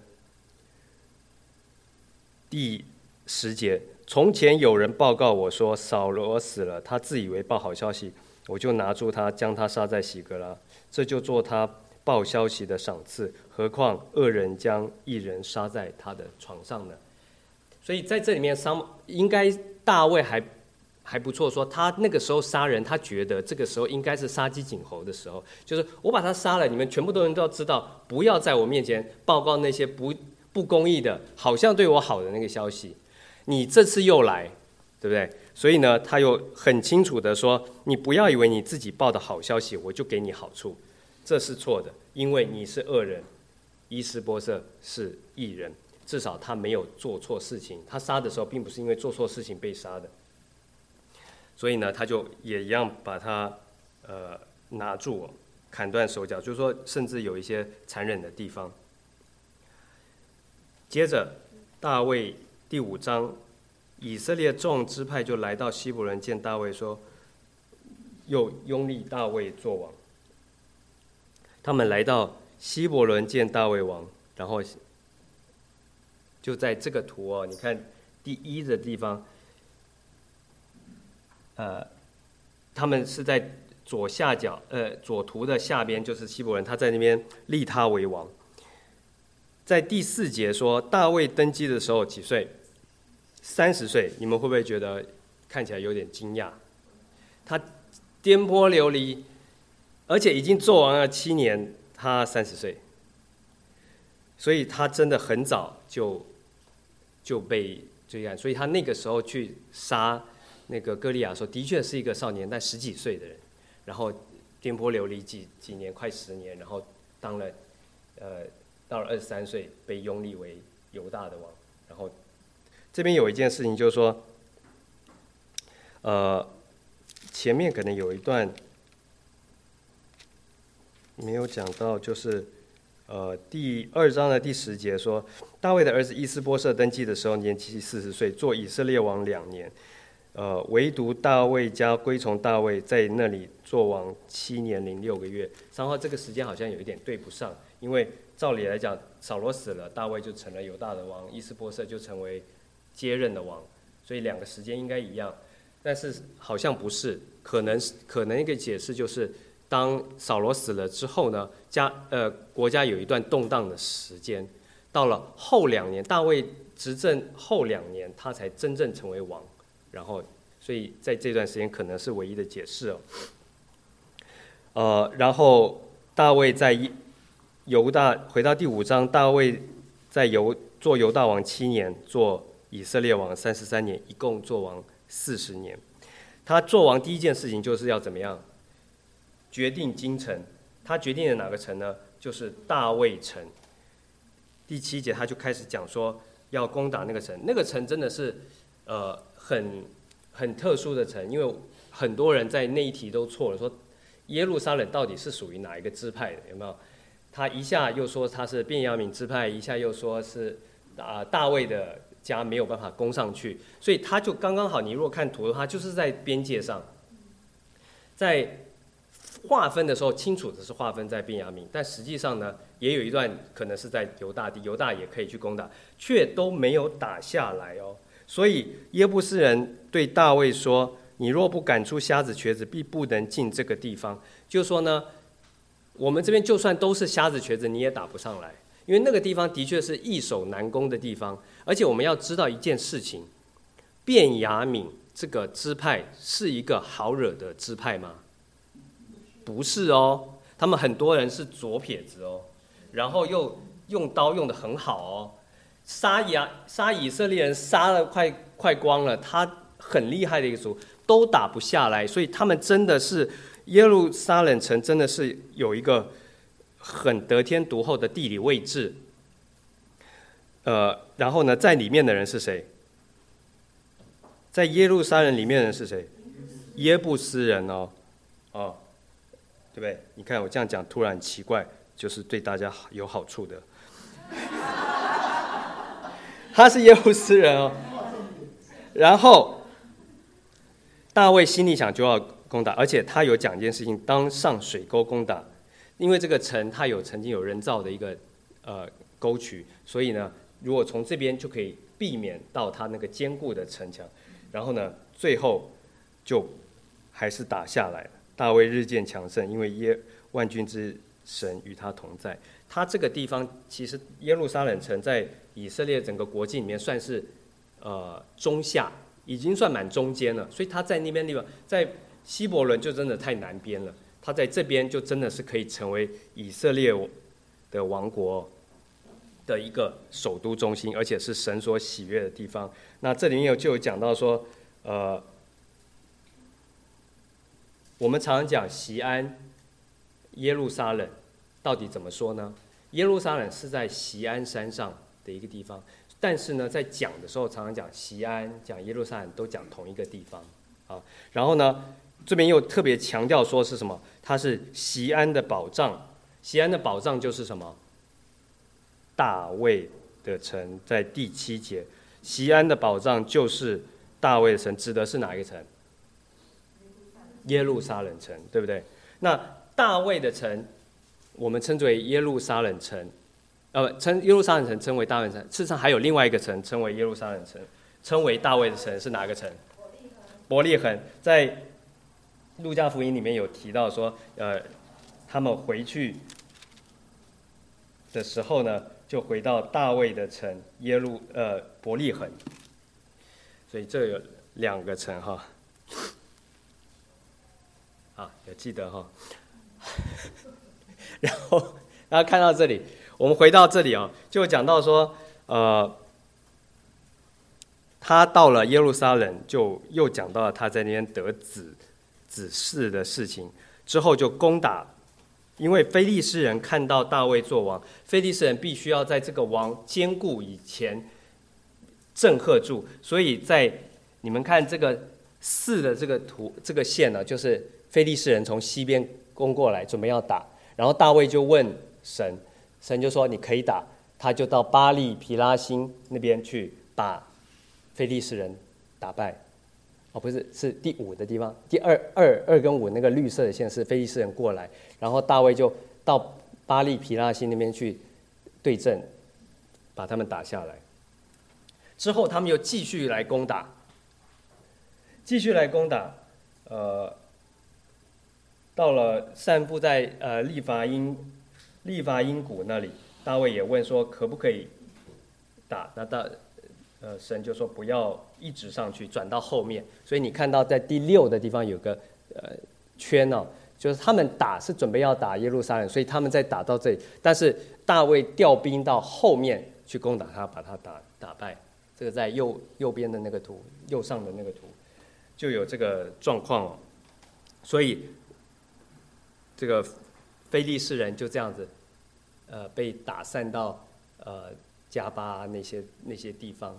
第十节，从前有人报告我说扫罗死了，他自以为报好消息，我就拿住他，将他杀在喜格拉，这就做他报消息的赏赐。何况恶人将一人杀在他的床上呢？所以在这里面，应该大卫还还不错，说他那个时候杀人，他觉得这个时候应该是杀鸡儆猴的时候，就是我把他杀了，你们全部的人都要知道，不要在我面前报告那些不不公义的，好像对我好的那个消息。你这次又来，对不对？所以呢，他又很清楚的说，你不要以为你自己报的好消息，我就给你好处，这是错的，因为你是恶人，伊施波设是义人。至少他没有做错事情，他杀的时候并不是因为做错事情被杀的，所以呢，他就也一样把他呃拿住，砍断手脚，就是说，甚至有一些残忍的地方。接着，大卫第五章，以色列众支派就来到希伯伦见大卫，说，又拥立大卫做王。他们来到希伯伦见大卫王，然后。就在这个图哦，你看第一的地方，呃，他们是在左下角，呃，左图的下边就是希伯伦，他在那边立他为王。在第四节说，大卫登基的时候几岁？三十岁。你们会不会觉得看起来有点惊讶？他颠簸流离，而且已经做王了七年，他三十岁，所以他真的很早就。就被追赶，所以他那个时候去杀那个歌利亚的时候，的确是一个少年，但十几岁的人，然后颠簸流离几几年，快十年，然后当了，呃，到了二十三岁被拥立为犹大的王。然后这边有一件事情就是说，呃，前面可能有一段没有讲到，就是。呃，第二章的第十节说，大卫的儿子伊施波设登基的时候年纪四十岁，做以色列王两年。呃，唯独大卫家归从大卫，在那里做王七年零六个月。然后这个时间好像有一点对不上，因为照理来讲，扫罗死了，大卫就成了犹大的王，伊施波设就成为接任的王，所以两个时间应该一样，但是好像不是，可能可能一个解释就是。当扫罗死了之后呢，家呃国家有一段动荡的时间，到了后两年，大卫执政后两年，他才真正成为王。然后，所以在这段时间可能是唯一的解释哦。呃，然后大卫在犹大回到第五章，大卫在犹做犹大王七年，做以色列王三十三年，一共做王四十年。他做王第一件事情就是要怎么样？决定京城，他决定了哪个城呢？就是大卫城。第七节他就开始讲说要攻打那个城，那个城真的是呃很很特殊的城，因为很多人在那一题都错了，说耶路撒冷到底是属于哪一个支派的？有没有？他一下又说他是便雅悯支派，一下又说是啊、呃、大卫的家没有办法攻上去，所以他就刚刚好。你如果看图的话，就是在边界上，在。划分的时候清楚的是划分在便雅悯，但实际上呢，也有一段可能是在犹大地，犹大也可以去攻打，却都没有打下来哦。所以耶布斯人对大卫说：“ 你若不赶出瞎子瘸子，必不能进这个地方。就是说呢，我们这边就算都是瞎子瘸子，你也打不上来，因为那个地方的确是易守难攻的地方。而且我们要知道一件事情，便雅悯这个支派是一个好惹的支派吗？不是哦，他们很多人是左撇子哦，然后又用刀用得很好哦，杀亚杀以色列人杀了快快光了，他很厉害的一个族，都打不下来，所以他们真的是耶路撒冷城真的是有一个很得天独厚的地理位置。呃，然后呢，在里面的人是谁？在耶路撒冷里面的人是谁？耶布斯人哦，哦，对不对？你看我这样讲突然很奇怪，就是对大家有好处的。他是耶布斯人哦，然后大卫心里想就要攻打，而且他有讲一件事情，当上水沟攻打，因为这个城它有曾经有人造的一个呃沟渠，所以呢，如果从这边就可以避免到他那个坚固的城墙，然后呢，最后就还是打下来了。大卫日渐强盛，因为耶万军之神与他同在。他这个地方其实耶路撒冷城在以色列整个国境里面算是呃中下，已经算蛮中间了，所以他在那边地方，在希伯伦就真的太南边了，他在这边就真的是可以成为以色列的王国的一个首都中心，而且是神所喜悦的地方。那这里面有就有讲到说，呃，我们常常讲锡安、耶路撒冷，到底怎么说呢？耶路撒冷是在锡安山上的一个地方，但是呢，在讲的时候常常讲锡安、讲耶路撒冷都讲同一个地方啊。然后呢，这边又特别强调说是什么？它是锡安的保障，锡安的保障就是什么？大卫的城，在第七节，锡安的保障就是大卫的城，指的是哪一个城？耶路撒冷城，对不对？那大卫的城，我们称之为耶路撒冷城，呃，称耶路撒冷城称为大卫城。事实上还有另外一个城称为耶路撒冷城，称为大卫的城是哪个城？伯利恒。在路加福音里面有提到说，呃，他们回去的时候呢，就回到大卫的城耶路呃伯利恒。所以这有两个城哈。啊，有记得哈。然后大家看到这里，我们回到这里啊，就讲到说，呃，他到了耶路撒冷，就又讲到了他在那边得子子嗣的事情，之后就攻打，因为非利士人看到大卫做王，非利士人必须要在这个王坚固以前震慑住，所以在你们看这个四的这个图这个线呢，就是非利士人从西边攻过来，准备要打，然后大卫就问神，神就说你可以打，他就到巴利皮拉辛那边去把非利士人打败。哦，不是，是第五的地方，第二二二跟五那个绿色的线是非利士人过来，然后大卫就到巴利皮拉辛那边去对阵，把他们打下来。之后他们又继续来攻打，继续来攻打，呃，到了散布在呃利伐因利伐因谷那里，大卫也问说可不可以打？那大呃神就说不要一直上去，转到后面。所以你看到在第六的地方有个呃圈哦，就是他们打是准备要打耶路撒冷，所以他们在打到这里，但是大卫调兵到后面去攻打他，把他打打败。这个在右右边的那个图，右上的那个图就有这个状况哦。所以这个非利士人就这样子，呃，被打散到呃加巴那些那些地方。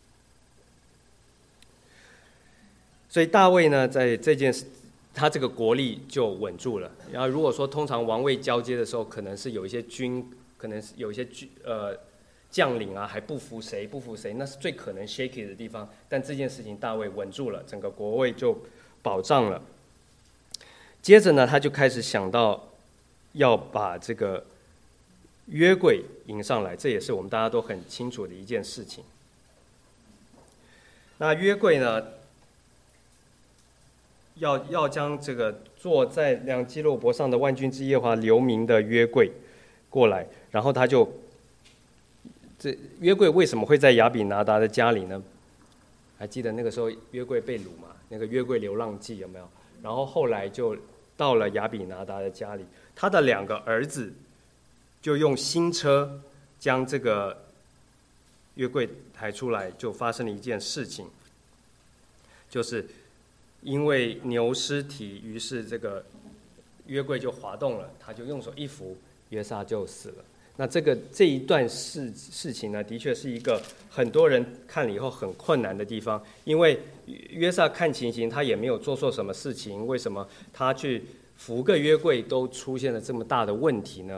所以大卫呢，在这件事，他这个国力就稳住了。然后如果说通常王位交接的时候，可能是有一些军，可能是有一些军呃将领啊，还不服谁不服谁，那是最可能 shaky 的地方。但这件事情大卫稳住了，整个国位就保障了。接着呢，他就开始想到要把这个约柜迎上来，这也是我们大家都很清楚的一件事情。那约柜呢， 要要将这个坐在两基路伯上的万军之耶和华留名的约柜过来，然后他就这约柜为什么会在亚比拿达的家里呢？还记得那个时候约柜被掳嘛？那个约柜流浪记有没有？然后后来就到了亚比拿达的家里，他的两个儿子就用新车将这个约柜抬出来，就发生了一件事情，就是因为牛尸体，于是这个约柜就滑动了，他就用手一扶，约撒就死了。那这个这一段事事情呢，的确是一个很多人看了以后很困难的地方，因为约撒看情形，他也没有做错什么事情，为什么他去扶个约柜都出现了这么大的问题呢？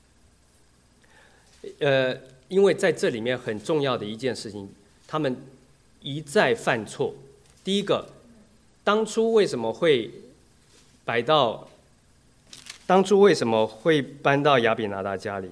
呃，因为在这里面很重要的一件事情，他们一再犯错。第一个，当初为什么会摆到，当初为什么会搬到亚比拿达家里？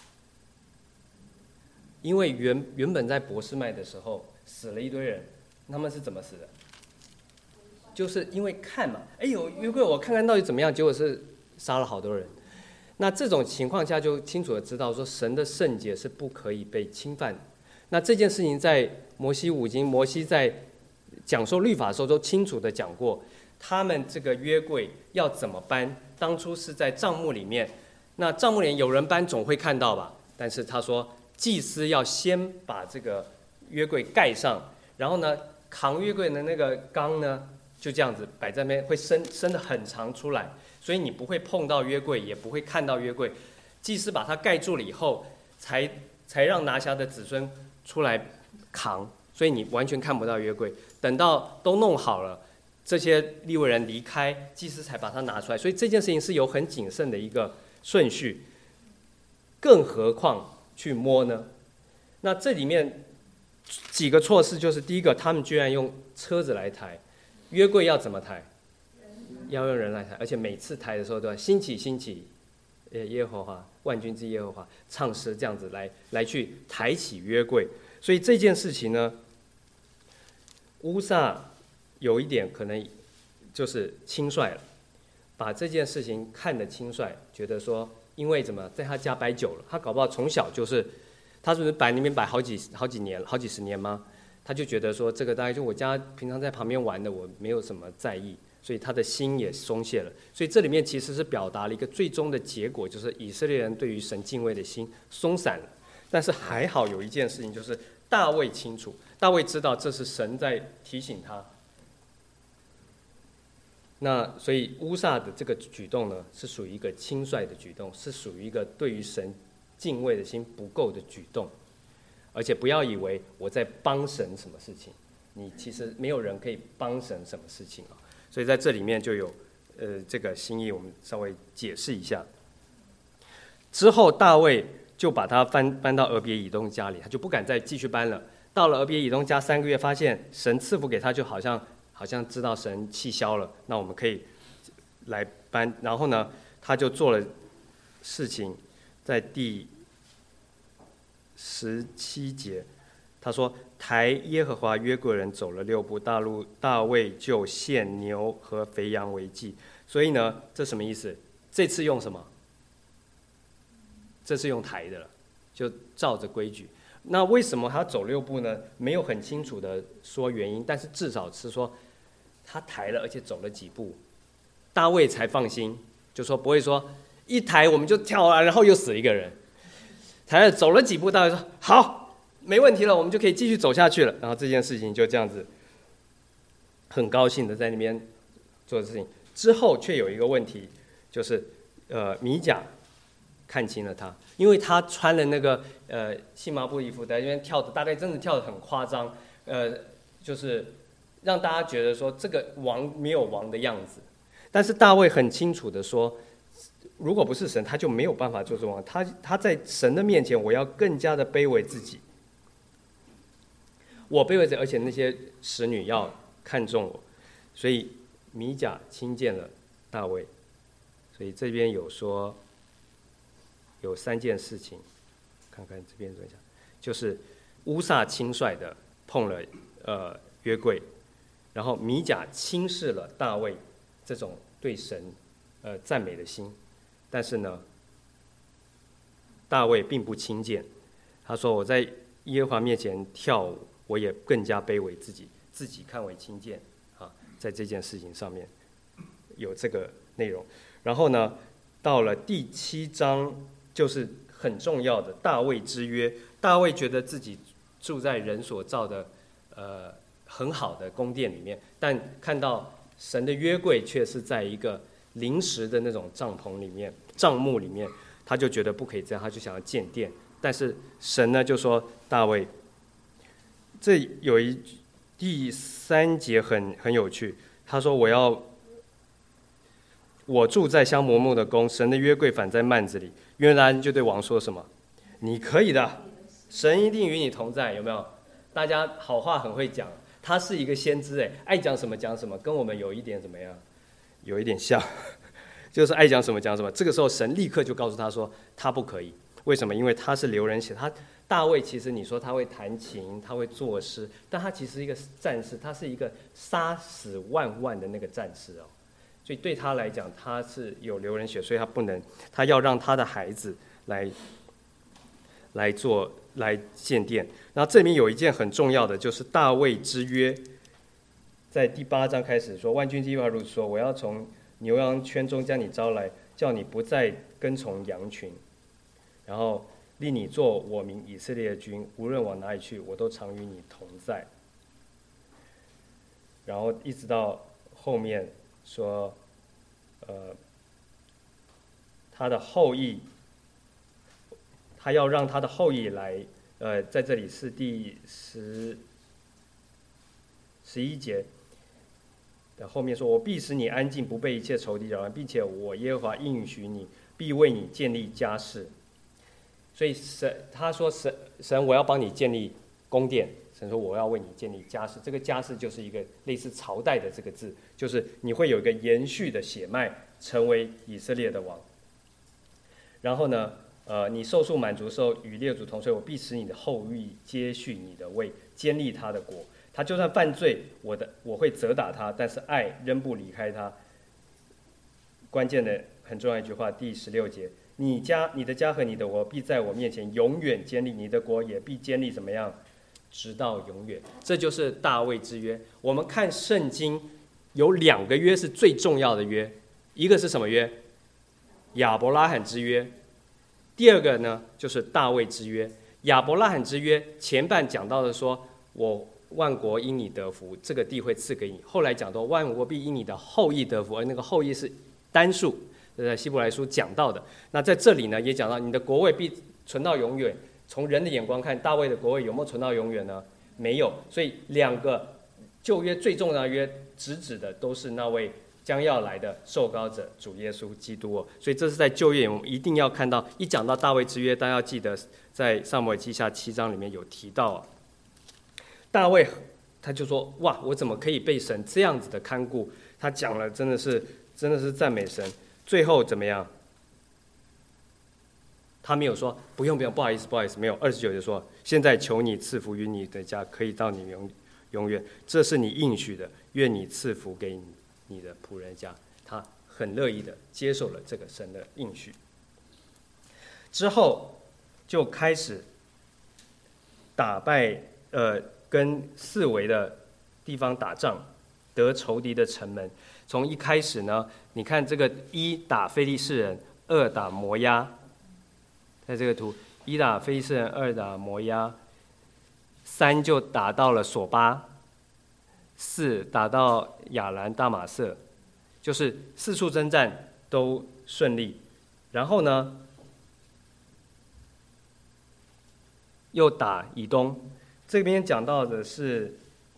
因为原原本在伯示麦的时候死了一堆人，他们是怎么死的？就是因为看嘛，哎呦约柜我看看到底怎么样，结果是杀了好多人。那这种情况下就清楚的知道说神的圣洁是不可以被侵犯的。那这件事情在摩西五经，摩西在讲授律法的时候都清楚的讲过，他们这个约柜要怎么搬，当初是在帐幕里面，那帐幕里有人搬总会看到吧，但是他说祭司要先把这个约柜盖上，然后呢扛约柜的那个缸呢就这样子摆在那边，会伸伸得很长出来，所以你不会碰到约柜，也不会看到约柜。祭司把它盖住了以后，才才让拿辖的子孙出来扛，所以你完全看不到约柜。等到都弄好了，这些利未人离开，祭司才把它拿出来。所以这件事情是有很谨慎的一个顺序，更何况去摸呢？那这里面几个措施，就是第一个，他们居然用车子来抬。约柜要怎么抬？要用人来抬，而且每次抬的时候都要兴起兴起，呃，耶和华万军之耶和华唱诗这样子来来去抬起约柜。所以这件事情呢，乌撒有一点可能就是轻率了，把这件事情看得轻率，觉得说因为怎么在他家摆久了，他搞不好从小就是他是不是摆那边摆好几好几年好几十年吗？他就觉得说这个大概就我家平常在旁边玩的，我没有什么在意，所以他的心也松懈了。所以这里面其实是表达了一个最终的结果，就是以色列人对于神敬畏的心松散了。但是还好有一件事情，就是大卫清楚，大卫知道这是神在提醒他。那所以乌撒的这个举动呢，是属于一个轻率的举动，是属于一个对于神敬畏的心不够的举动。而且不要以为我在帮神什么事情，你其实没有人可以帮神什么事情啊。所以在这里面就有呃这个心意，我们稍微解释一下。之后大卫就把他搬搬到俄别以东家里，他就不敢再继续搬了。到了俄别以东家三个月，发现神赐福给他，就好像好像知道神气消了，那我们可以来搬。然后呢，他就做了事情，在第十七节，他说：“抬耶和华约柜人走了六步，大路大卫就献牛和肥羊为祭。”所以呢，这什么意思？这次用什么？这次用抬的了，就照着规矩。那为什么他走六步呢？没有很清楚的说原因，但是至少是说他抬了，而且走了几步，大卫才放心，就说不会说一抬我们就跳啊，然后又死一个人。抬了走了几步，大卫说好，没问题了，我们就可以继续走下去了。然后这件事情就这样子，很高兴的在那边做的事情。之后却有一个问题，就是呃米甲看清了他，因为他穿了那个呃细麻布衣服在那边跳的，大概真的跳得很夸张，呃，就是让大家觉得说这个王没有王的样子。但是大卫很清楚的说，如果不是神，他就没有办法做这王。他他在神的面前，我要更加的卑微自己，我卑微自己，而且那些使女要看重我，所以米甲亲见了大卫。所以这边有说有三件事情，看看这边怎么讲，就是乌撒轻率的碰了呃约柜，然后米甲轻视了大卫这种对神呃赞美的心，但是呢，大卫并不轻贱，他说我在耶和华面前跳舞，我也更加卑微自己，自己看为轻贱啊，在这件事情上面有这个内容。然后呢，到了第七章就是很重要的大卫之约。大卫觉得自己住在人所造的呃很好的宫殿里面，但看到神的约柜却是在一个临时的那种帐篷里面、帐幕里面，他就觉得不可以这样，他就想要建殿。但是神呢就说大卫，这有一第三节很很有趣，他说我要我住在香柏木的宫，神的约柜反在幔子里。约拿单就对王说什么？你可以的，神一定与你同在，有没有？大家好话很会讲，他是一个先知，哎，爱讲什么讲什么，跟我们有一点怎么样？有一点像，就是爱讲什么讲什么。这个时候神立刻就告诉他说，他不可以。为什么？因为他是流人血。他大卫其实你说他会弹琴，他会作诗，但他其实是一个战士，他是一个杀死万万的那个战士哦。所以对他来讲，他是有流人血，所以他不能，他要让他的孩子来来做来建殿。然后这里面有一件很重要的，就是大卫之约，在第八章开始说，万军之耶和华如此说，我要从牛羊圈中将你招来，叫你不再跟从羊群，然后令你做我民以色列的君，无论往哪里去，我都常与你同在。然后一直到后面说，呃，他的后裔，他要让他的后裔来，呃，在这里是第十十一节的后面说，我必使你安静，不被一切仇敌扰乱，并且我耶和华应许你，必为你建立家室。所以神他说神神我要帮你建立宫殿，神说我要为你建立家室。这个家室就是一个类似朝代的这个字，就是你会有一个延续的血脉，成为以色列的王。然后呢，呃，你受数满足的时候，与列祖同睡，我必使你的后裔接续你的位，坚立他的国。他就算犯罪，我的我会责打他，但是爱仍不离开他。关键的很重要一句话，第十六节，你家、你的家和你的国必在我面前永远坚立，你的国也必坚立怎么样？直到永远。这就是大卫之约。我们看圣经有两个约是最重要的约，一个是什么约？亚伯拉罕之约。第二个呢，就是大卫之约。亚伯拉罕之约前半讲到的说，我万国因你得福，这个地会赐给你。后来讲到万国必因你的后裔得福，而那个后裔是单数，这在希伯来书讲到的。那在这里呢，也讲到你的国位必存到永远。从人的眼光看，大卫的国位有没有存到永远呢？没有。所以两个旧约最重要的约，直指的都是那位将要来的受膏者主耶稣基督哦。所以这是在旧约我们一定要看到，一讲到大卫之约，大家要记得在撒母耳记下七章里面有提到啊。大卫他就说，哇，我怎么可以被神这样子的看顾？他讲了真的是真的是赞美神。最后怎么样？他没有说不用不用，不好意思不好意思，没有。二十九节说，现在求你赐福于你的家，可以到你永永远，这是你应许的，愿你赐福给你你的仆人家。他很乐意的接受了这个神的应许。之后就开始打败呃跟四围的地方打仗，得仇敌的城门。从一开始呢，你看这个一打非利士人，二打摩押，在这个图，一打非利士人，二打摩押，三就打到了索巴，四打到亚兰大马色，就是四处征战都顺利。然后呢，又打以东。这边讲到的是，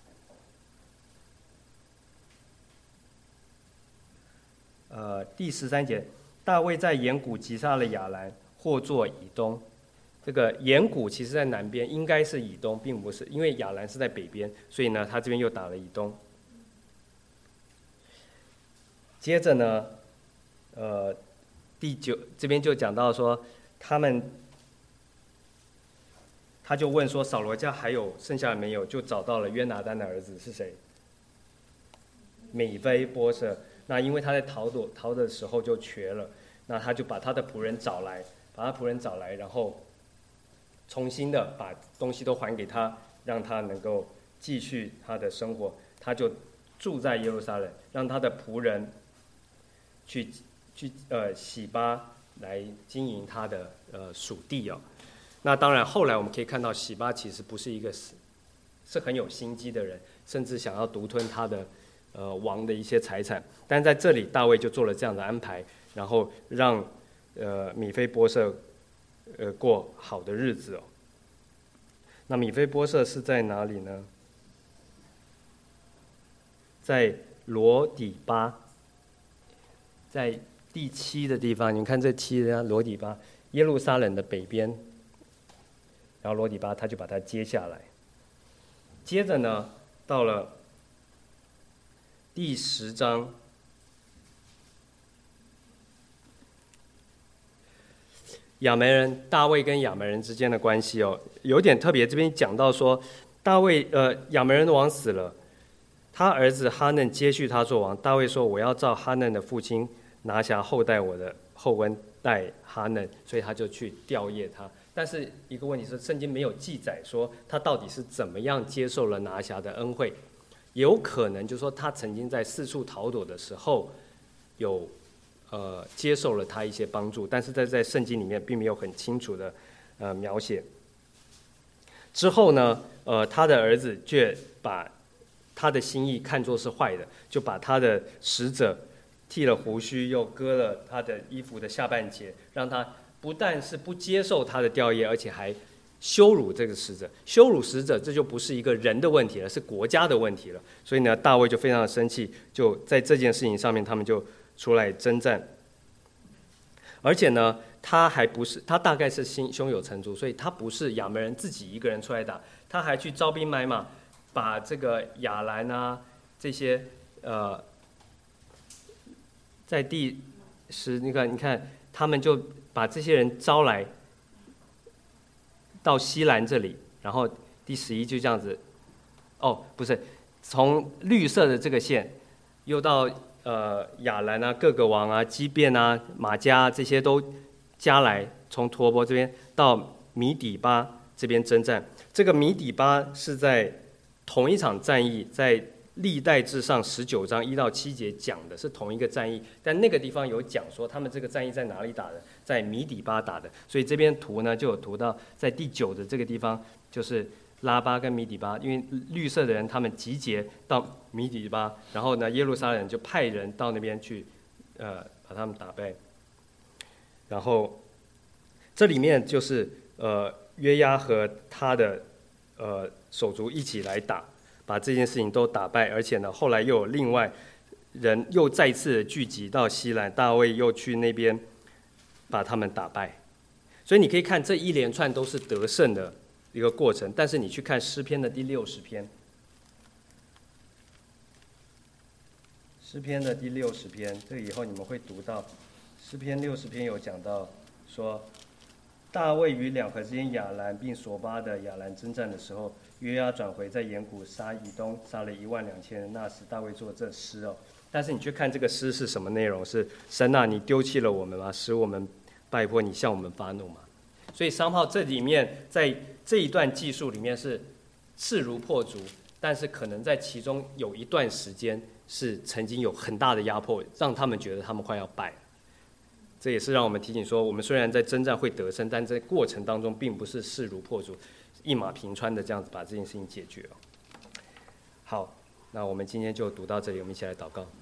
呃，第十三节，大卫在岩谷击杀了亚兰，或作以东。这个岩谷其实在南边，应该是以东，并不是，因为亚兰是在北边，所以呢，他这边又打了以东。接着呢，呃，第九这边就讲到说，他们。他就问说：“扫罗家还有剩下的没有？”就找到了约拿单的儿子是谁？米非波设。 那因为他在逃躲逃的时候就瘸了，那他就把他的仆人找来，把他仆人找来，然后重新的把东西都还给他，让他能够继续他的生活。他就住在耶路撒冷，让他的仆人去去呃洗巴来经营他的呃属地哦。那当然，后来我们可以看到，洗巴其实不是一个是是很有心机的人，甚至想要独吞他的呃王的一些财产。但在这里，大卫就做了这样的安排，然后让呃米非波设呃过好的日子哦。那米非波设是在哪里呢？在罗底巴，在第七的地方，你们看这七人罗底巴，耶路撒冷的北边，然后罗底巴他就把它接下来。接着呢，到了第十章，亚扪人大卫跟亚扪人之间的关系哦，有点特别。这边讲到说，大卫呃亚扪人的王死了。他儿子哈嫩接续他做王。大卫说：“我要照哈嫩的父亲拿辖后代我的后恩代哈嫩。”所以他就去吊唁他。但是一个问题是，圣经没有记载说他到底是怎么样接受了拿辖的恩惠。有可能就是说他曾经在四处逃躲的时候，有呃接受了他一些帮助，但是在在圣经里面并没有很清楚的呃描写。之后呢，呃，他的儿子却把他的心意看作是坏的，就把他的使者剃了胡须，又割了他的衣服的下半截，让他不但是不接受他的吊唁，而且还羞辱这个使者。羞辱使者，这就不是一个人的问题了，是国家的问题了。所以呢，大卫就非常的生气，就在这件事情上面，他们就出来征战。而且呢，他还不是，他大概是心胸有成竹，所以他不是亚扪人自己一个人出来打，他还去招兵买马。把这个亚兰啊这些呃，在第十，你看，你看，他们就把这些人招来到西兰这里，然后第十一就这样子，哦，不是，从绿色的这个线，又到呃亚兰啊、各个王啊、基遍啊、马加啊这些都加来，从陀伯这边到米底巴这边征战。这个米底巴是在同一场战役，在历代志上十九章一到七节讲的是同一个战役，但那个地方有讲说他们这个战役在哪里打的，在米底巴打的，所以这边图呢就有图到在第九的这个地方，就是拉巴跟米底巴，因为绿色的人他们集结到米底巴，然后呢耶路撒冷就派人到那边去，呃把他们打败，然后这里面就是呃约押和他的呃手足一起来打，把这件事情都打败，而且呢，后来又有另外人又再次的聚集到西兰，大卫又去那边把他们打败。所以你可以看这一连串都是得胜的一个过程。但是你去看诗篇的第六十篇，诗篇的第六十篇，这个以后你们会读到，诗篇六十篇有讲到说，大卫与两河之间亚兰并索巴的亚兰征战的时候，约押转回在岩谷杀以东，杀了一万两千人。那时大卫作这诗哦。但是你去看这个诗是什么内容？是神啊，你丢弃了我们吗？使我们败破，你向我们发怒吗？所以商炮这里面在这一段记述里面是势如破竹，但是可能在其中有一段时间是曾经有很大的压迫，让他们觉得他们快要败了。这也是让我们提醒说，我们虽然在征战会得胜，但在过程当中并不是势如破竹、一马平川的这样子把这件事情解决了。好，那我们今天就读到这里，我们一起来祷告。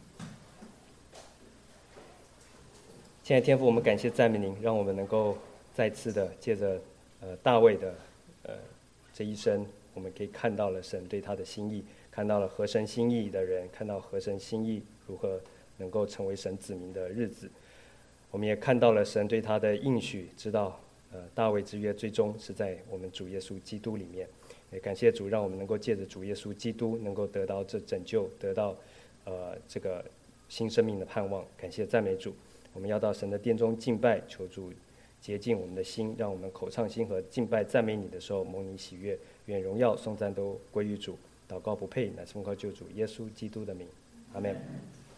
亲爱的天父，我们感谢赞美您，让我们能够再次的借着呃大卫的呃这一生，我们可以看到了神对他的心意，看到了合神心意的人，看到合神心意如何能够成为神子民的日子。我们也看到了神对他的应许，知道呃大卫之约最终是在我们主耶稣基督里面。也感谢主，让我们能够借着主耶稣基督，能够得到这拯救，得到呃这个新生命的盼望。感谢赞美主，我们要到神的殿中敬拜，求主洁净我们的心，让我们口唱心和敬拜赞美你的时候蒙你喜悦。愿荣耀颂赞都归于主。祷告不配，乃是奉靠救主耶稣基督的名，阿们。